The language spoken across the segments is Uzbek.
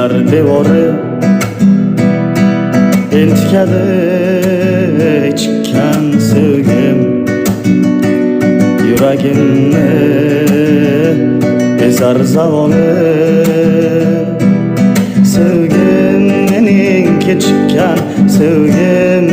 Yar devori entikadi chiqqan sevgim yuragimni ezar zavoli sevgim mening kechikkan sevgim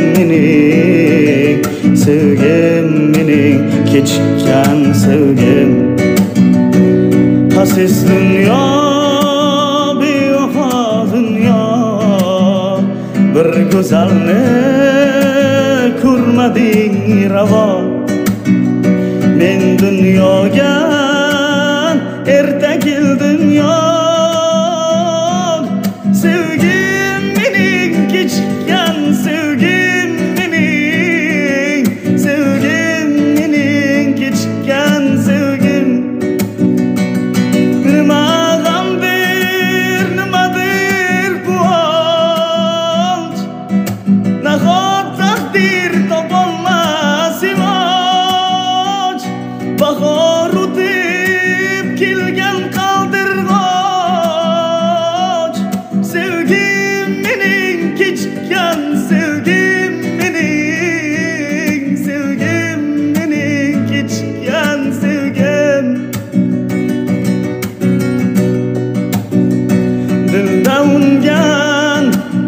mening kechikkan sevgim xasis dunyo bevafo dunyo bir go'zalni ko'rmading ravo men dunyoga erta keldim yo'q sevgim mening kechikkan sevgim mening kechikkan sevgim nimadir quvonch nahot taqdir topolmas iloj bahor o'tib kelgan qaldirg'och sevgim mening kechikkan sevgim mening kechikkan sevgim dilda ungan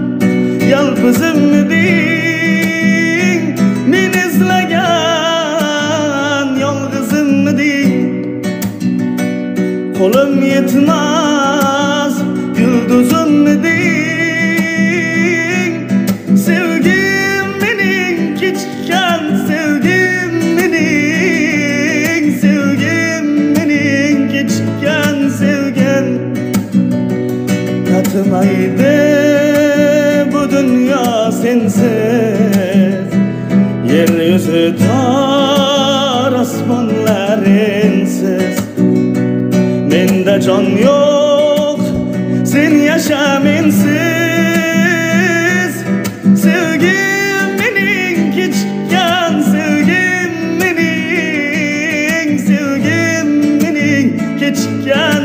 yolg'izimding men izlagan yolg'izimding qo'lim yetmas yulduzimding sevgim mening kechikkan sevgim mening kechikkan sevgim tatimaydi bu dunyo sensiz yer yuzi tor osmonlar ensiz menda jon yo'q sen yasha mensiz sevgim mening kechikkan sevgim mening kechikkan